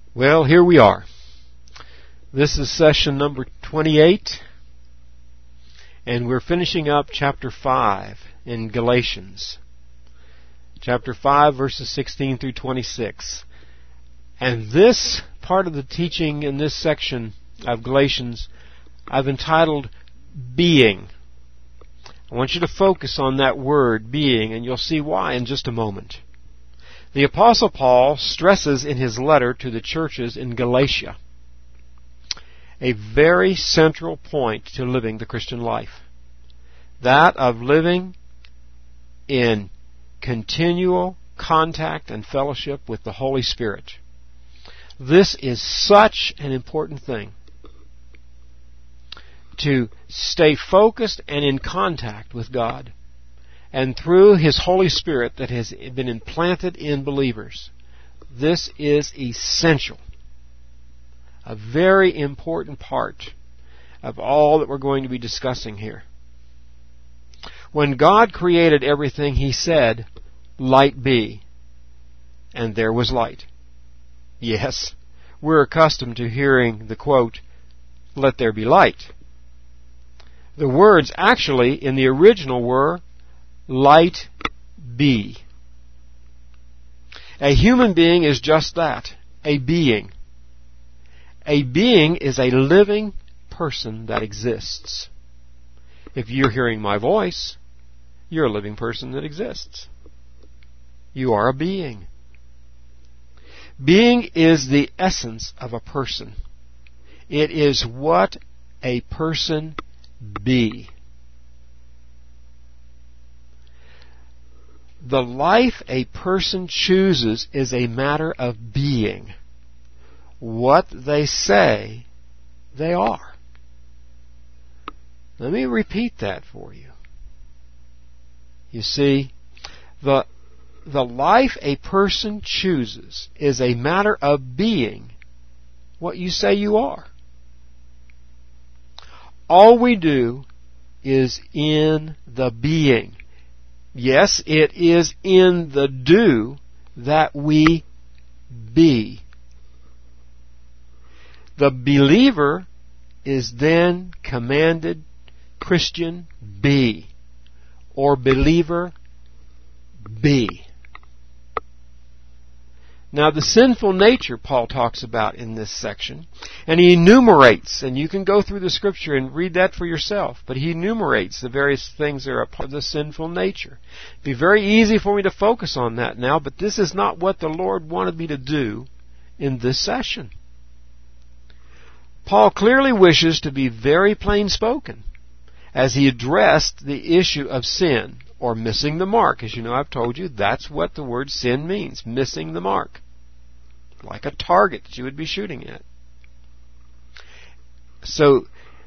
Well, here we are. This is session number 28, and we're finishing up chapter 5 in Galatians. Chapter 5, verses 16 through 26. And this part of the teaching in this section of Galatians, I've entitled Being. I want you to focus on that word, being, and you'll see why in just a moment. The Apostle Paul stresses in his letter to the churches in Galatia a very central point to living the Christian life. That of living in continual contact and fellowship with the Holy Spirit. This is such an important thing. To stay focused and in contact with God. And through His Holy Spirit that has been implanted in believers. This is essential. A very important part of all that we're going to be discussing here. When God created everything, He said, "Light be." And there was light. Yes, we're accustomed to hearing the quote, "Let there be light." The words actually in the original were, "Light be." A human being is just that, a being. A being is a living person that exists. If you're hearing my voice, you're a living person that exists. You are a being. Being is the essence of a person. It is what a person be. The life a person chooses is a matter of being. What they say, they are. Let me repeat that for you. You see, the life a person chooses is a matter of being what you say you are. All we do is in the being. Yes, it is in the do that we be. The believer is then commanded, Christian, be. Or believer, be. Now the sinful nature Paul talks about in this section, and he enumerates, and you can go through the scripture and read that for yourself, but he enumerates the various things that are a part of the sinful nature. It'd be very easy for me to focus on that now, but this is not what the Lord wanted me to do in this session. Paul clearly wishes to be very plain spoken as he addressed the issue of sin, or missing the mark. As you know, I've told you, that's what the word sin means, missing the mark. Like a target that you would be shooting at. So,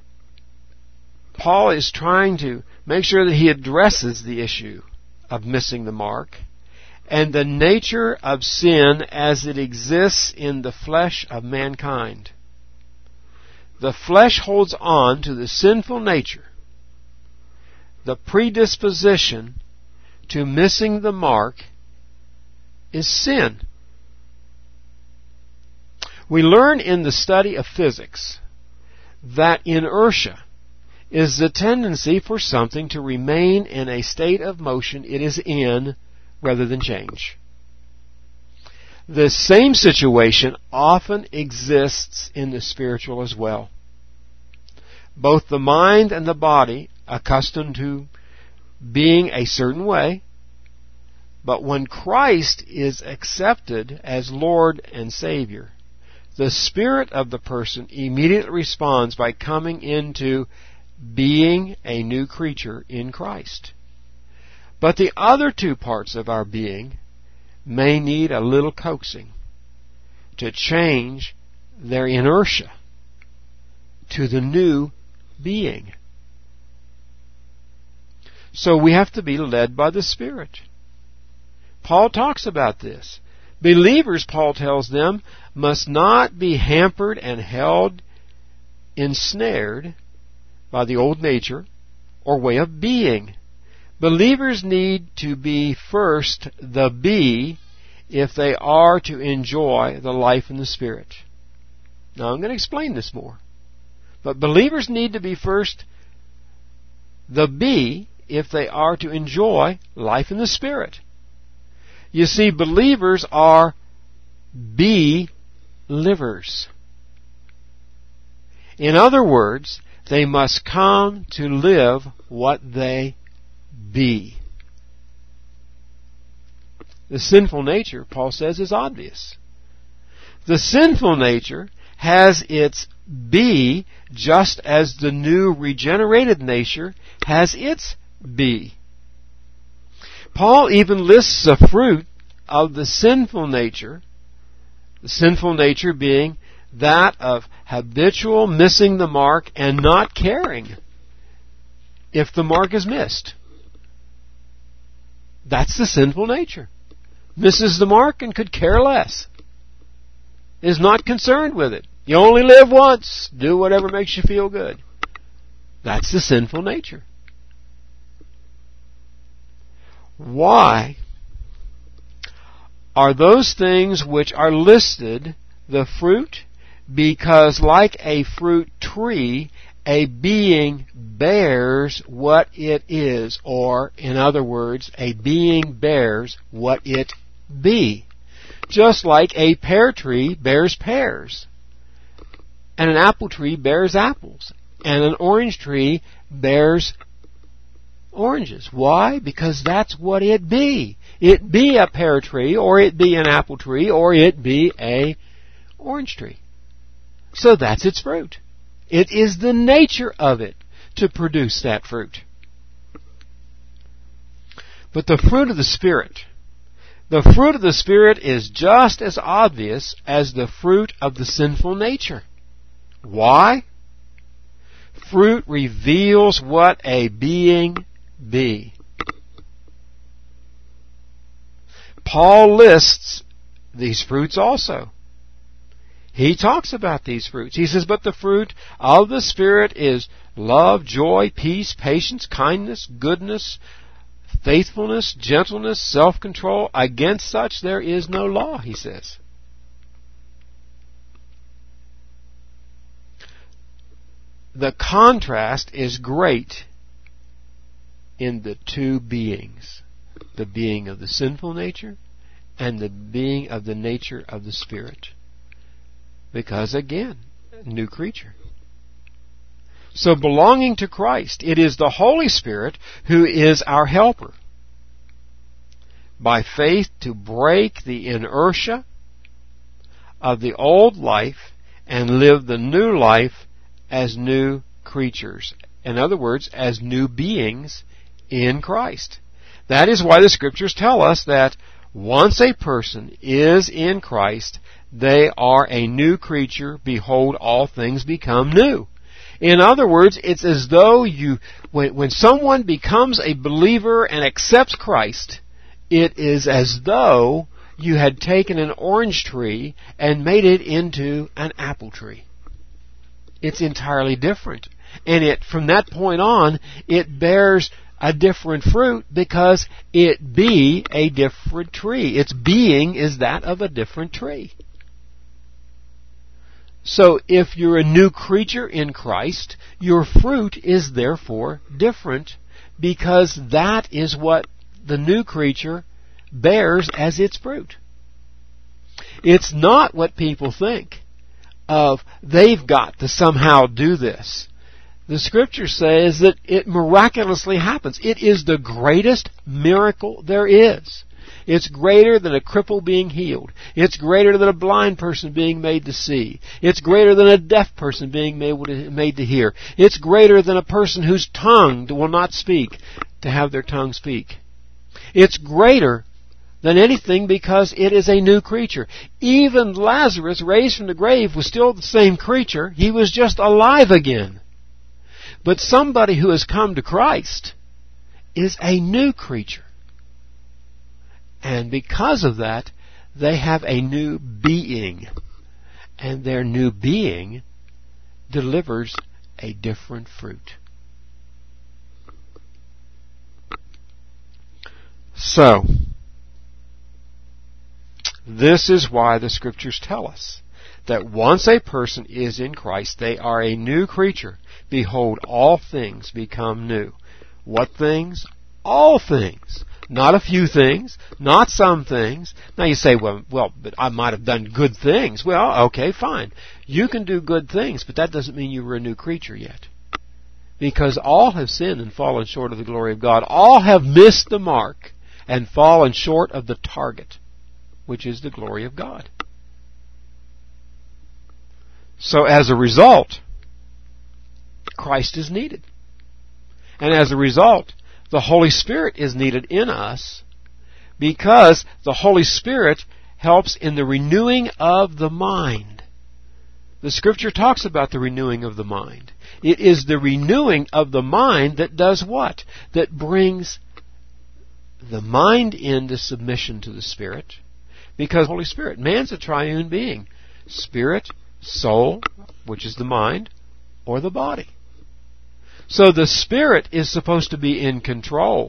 Paul is trying to make sure that he addresses the issue of missing the mark and the nature of sin as it exists in the flesh of mankind. The flesh holds on to the sinful nature. The predisposition to missing the mark is sin. We learn in the study of physics that inertia is the tendency for something to remain in a state of motion it is in rather than change. The same situation often exists in the spiritual as well. Both the mind and the body, accustomed to being a certain way, but when Christ is accepted as Lord and Savior, the spirit of the person immediately responds by coming into being a new creature in Christ. But the other two parts of our being may need a little coaxing to change their inertia to the new being. So we have to be led by the Spirit. Paul talks about this. Believers, Paul tells them, must not be hampered and held ensnared by the old nature or way of being. Believers need to be first the be if they are to enjoy the life in the Spirit. Now I'm going to explain this more. But believers need to be first the B if they are to enjoy life in the Spirit. You see, believers are be-livers. In other words, they must come to live what they be. The sinful nature, Paul says, is obvious. The sinful nature has its be just as the new regenerated nature has its be. Paul even lists the fruit of the sinful nature being that of habitual missing the mark and not caring if the mark is missed. That's the sinful nature. Misses the mark and could care less. Is not concerned with it. You only live once. Do whatever makes you feel good. That's the sinful nature. Why are those things which are listed the fruit? Because like a fruit tree, a being bears what it is, or, in other words, a being bears what it be. Just like a pear tree bears pears, and an apple tree bears apples, and an orange tree bears oranges. Why? Because that's what it be. It be a pear tree, or it be an apple tree, or it be a orange tree. So that's its fruit. It is the nature of it to produce that fruit. But the fruit of the Spirit is just as obvious as the fruit of the sinful nature. Why? Fruit reveals what a being be. Paul lists these fruits also. He talks about these fruits. He says, but the fruit of the Spirit is love, joy, peace, patience, kindness, goodness, faithfulness, gentleness, self-control. Against such there is no law, he says. The contrast is great in the two beings. The being of the sinful nature and the being of the nature of the Spirit. Because, again, new creature. So belonging to Christ, it is the Holy Spirit who is our helper. By faith to break the inertia of the old life and live the new life as new creatures. In other words, as new beings in Christ. That is why the Scriptures tell us that once a person is in Christ, they are a new creature. Behold, all things become new. In other words, it's as though when someone becomes a believer and accepts Christ, it is as though you had taken an orange tree and made it into an apple tree. It's entirely different. And from that point on, it bears a different fruit because it be a different tree. Its being is that of a different tree. So if you're a new creature in Christ, your fruit is therefore different because that is what the new creature bears as its fruit. It's not what people think of they've got to somehow do this. The Scripture says that it miraculously happens. It is the greatest miracle there is. It's greater than a cripple being healed. It's greater than a blind person being made to see. It's greater than a deaf person being made to hear. It's greater than a person whose tongue will not speak to have their tongue speak. It's greater than anything because it is a new creature. Even Lazarus, raised from the grave, was still the same creature. He was just alive again. But somebody who has come to Christ is a new creature. And because of that, they have a new being. And their new being delivers a different fruit. So, This is why the Scriptures tell us that once a person is in Christ, they are a new creature. Behold, all things become new. What things? All things. Not a few things, not some things. Now you say, well, but I might have done good things. Well, okay, fine. You can do good things, but that doesn't mean you were a new creature yet. Because all have sinned and fallen short of the glory of God. All have missed the mark and fallen short of the target, which is the glory of God. So as a result, Christ is needed. And as a result, the Holy Spirit is needed in us, because the Holy Spirit helps in the renewing of the mind. The Scripture talks about the renewing of the mind. It is the renewing of the mind that does what? That brings the mind into submission to the Spirit. Because Holy Spirit, man's a triune being. Spirit, soul, which is the mind, or the body. So the Spirit is supposed to be in control.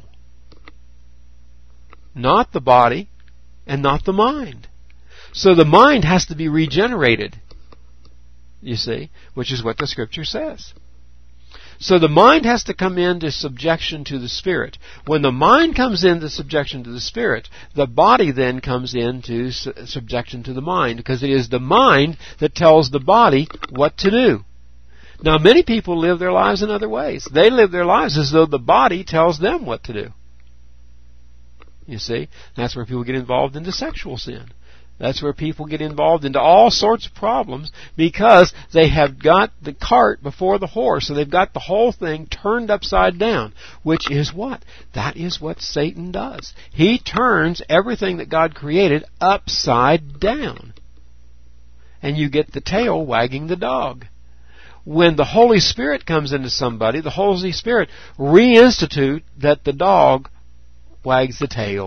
Not the body and not the mind. So the mind has to be regenerated, you see, which is what the Scripture says. So the mind has to come into subjection to the Spirit. When the mind comes into subjection to the Spirit, the body then comes into subjection to the mind, because it is the mind that tells the body what to do. Now, many people live their lives in other ways. They live their lives as though the body tells them what to do. You see, that's where people get involved into sexual sin. That's where people get involved into all sorts of problems, because they have got the cart before the horse, so they've got the whole thing turned upside down, which is what? That is what Satan does. He turns everything that God created upside down. And you get the tail wagging the dog. When the Holy Spirit comes into somebody, the Holy Spirit reinstitutes that the dog wags the tail.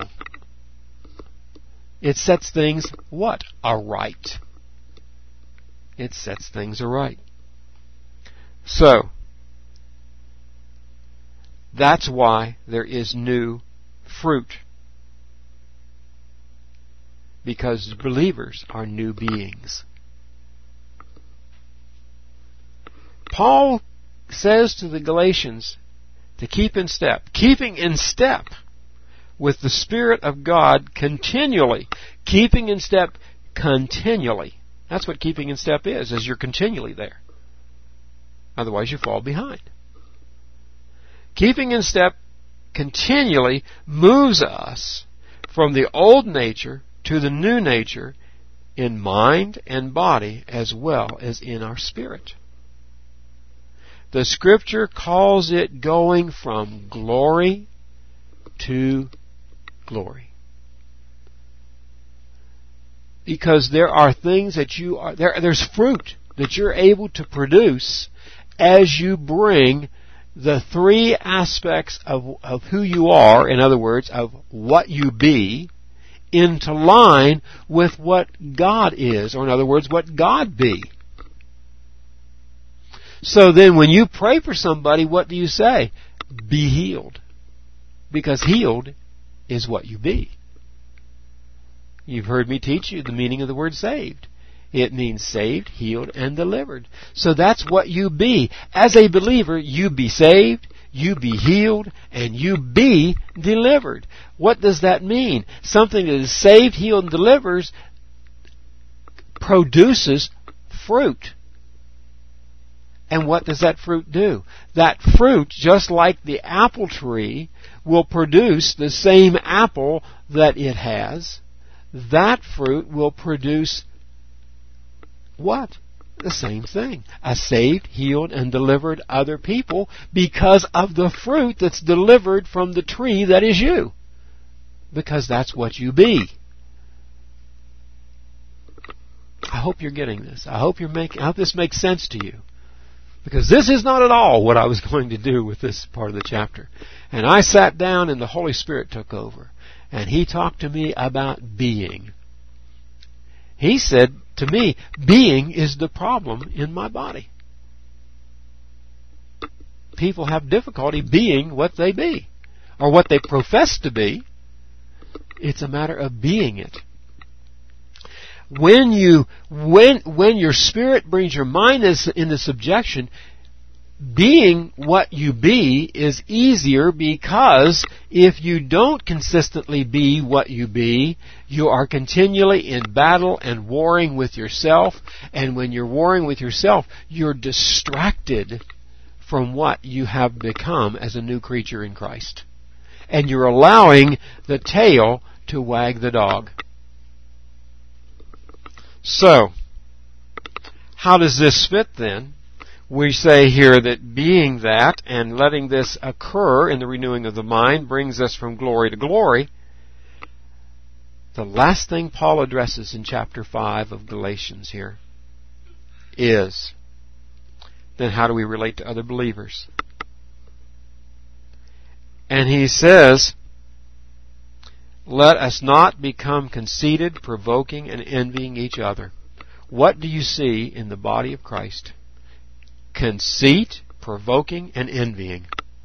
It sets things, what? Aright. It sets things aright. So, that's why there is new fruit. Because believers are new beings. Paul says to the Galatians to keep in step. Keeping in step with the Spirit of God continually. Keeping in step continually. That's what keeping in step is you're continually there. Otherwise you fall behind. Keeping in step continually moves us from the old nature to the new nature in mind and body, as well as in our spirit. The Scripture calls it going from glory to glory. Because there are things that there's fruit that you're able to produce as you bring the three aspects of who you are, in other words, of what you be, into line with what God is, or in other words, what God be. So then when you pray for somebody, what do you say? Be healed. Because healed is what you be. You've heard me teach you the meaning of the word saved. It means saved, healed, and delivered. So that's what you be. As a believer, you be saved, you be healed, and you be delivered. What does that mean? Something that is saved, healed, and delivers produces fruit. And what does that fruit do? That fruit, just like the apple tree, will produce the same apple that it has. That fruit will produce what? The same thing. A saved, healed, and delivered other people because of the fruit that's delivered from the tree that is you. Because that's what you be. I hope you're getting this. I hope this makes sense to you. Because this is not at all what I was going to do with this part of the chapter. And I sat down and the Holy Spirit took over. And He talked to me about being. He said to me, being is the problem in my body. People have difficulty being what they be, or what they profess to be. It's a matter of being it. when your spirit brings your mind into subjection, being what you be is easier, because if you don't consistently be what you be, you are continually in battle and warring with yourself, and when you're warring with yourself, you're distracted from what you have become as a new creature in Christ. And you're allowing the tail to wag the dog. So, how does this fit then? We say here that being that and letting this occur in the renewing of the mind brings us from glory to glory. The last thing Paul addresses in chapter 5 of Galatians here is, then how do we relate to other believers? And he says, let us not become conceited, provoking, and envying each other. What do you see in the body of Christ? Conceit, provoking, and envying.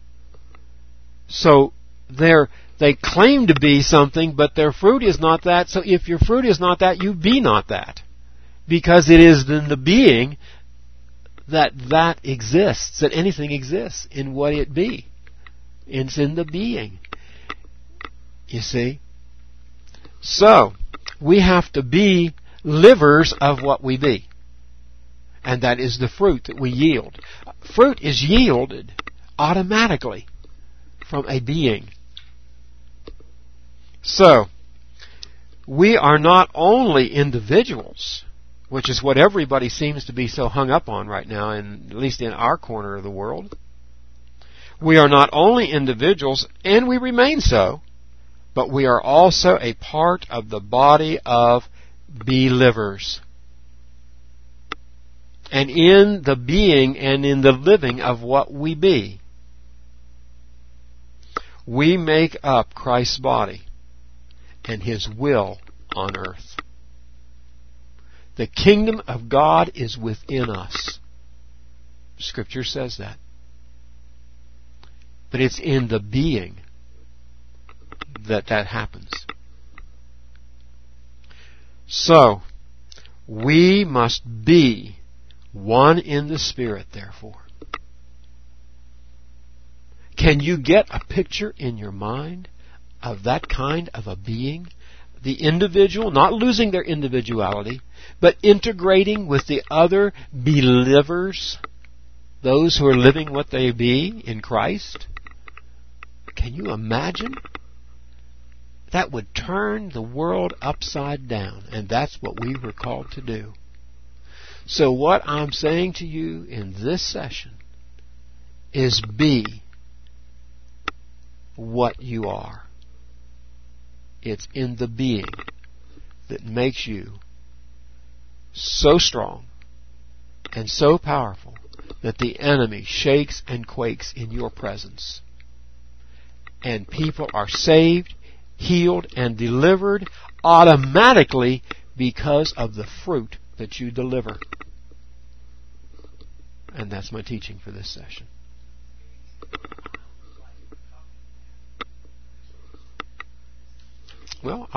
So they claim to be something, but their fruit is not that. So if your fruit is not that, you be not that. Because it is in the being that exists, that anything exists in what it be. It's in the being. You see? So, we have to be livers of what we be. And that is the fruit that we yield. Fruit is yielded automatically from a being. So, we are not only individuals, which is what everybody seems to be so hung up on right now, at least in our corner of the world. We are not only individuals, and we remain so, but we are also a part of the body of believers. And in the being and in the living of what we be, we make up Christ's body and His will on earth. The kingdom of God is within us. Scripture says that. But it's in the being that happens. So, we must be one in the Spirit, therefore. Can you get a picture in your mind of that kind of a being? The individual, not losing their individuality, but integrating with the other believers, those who are living what they be in Christ. Can you imagine? That would turn the world upside down, and that's what we were called to do. So what I'm saying to you in this session is be what you are. It's in the being that makes you so strong and so powerful that the enemy shakes and quakes in your presence. And people are saved, healed, and delivered automatically because of the fruit that you deliver. And that's my teaching for this session. Well,